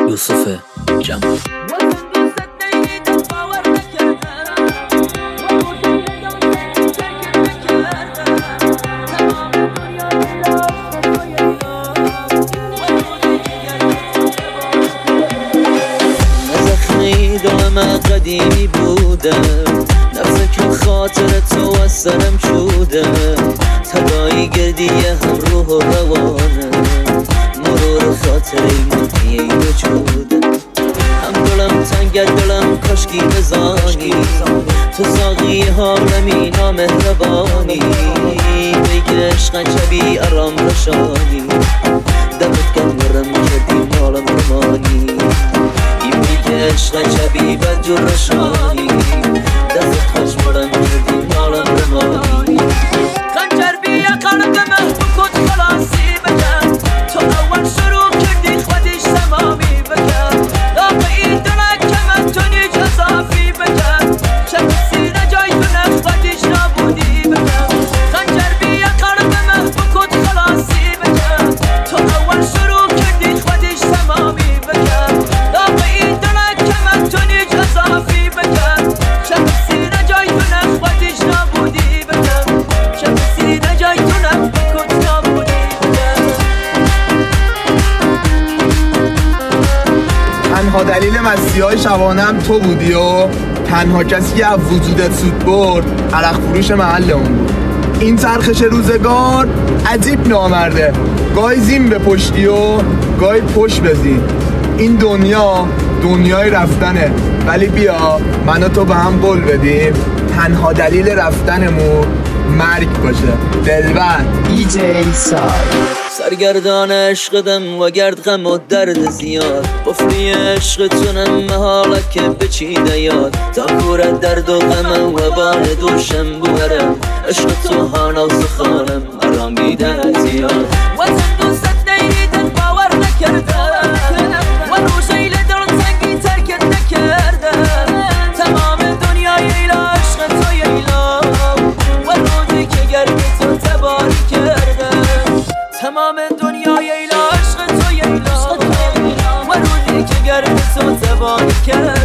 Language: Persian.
یوسف جمال. دلم قدیمی بوده، نفس که خاطر تو از سرم شوده، تدایی گردی هم روح و روانه، مرور خاطره منحیه وجوده. هم دلم تنگه دلم کاشکی بزانی، تو ساقی حالمی نامهربانی، بیگ عشق جبی ارام رشانی، دمت گرم کردی مالم رمانی، عشق جبی بدجور رشانی، دست خوش برم کردی مالم رمانی. خنجر بیا قلبم بکن خلاصی بکن، تو اول شروع کردی خودش تمامی بکن، لاقی دلک که من تو نیج اضافی بکن، چه سینه جای تو نخودش نبودی بکن. خنجر بیا قلبم بکن خلاصی بکن، تو اول شروع کردی خودش تمامی بکن، لاقی تنها دلیل مسیحای شبانم تو بودی و تنها کسی که از وجودت سود برد عرق فروش محل اون بود. این چرخش روزگار عجیب نامرده، گاهی زین به پشتی و گاهی پشت بزین. این دنیا دنیای رفتنه، ولی بیا من و تو به هم قول بدیم تنها دلیل رفتنمون مرگ باشه. دلبر DJ سرگردان عشقدم و گرد غم و درد زیاد، قفلی عشقتونم حالا که بچیده یاد، تا کور درد و غم و بار دوشم بورم، عشق تو هانا و سخانم آرامیده زیاد. وطن دوست نیدن باور نکردم و روشیل دلم سنگی ترکت نکردم، تمام دنیای ایلا عشق تو ییلا و روزی که گرد تو تباری کردم، تمام دنیای ایلا عشق تو ییلا و روزی که گرد تو تباری کردم.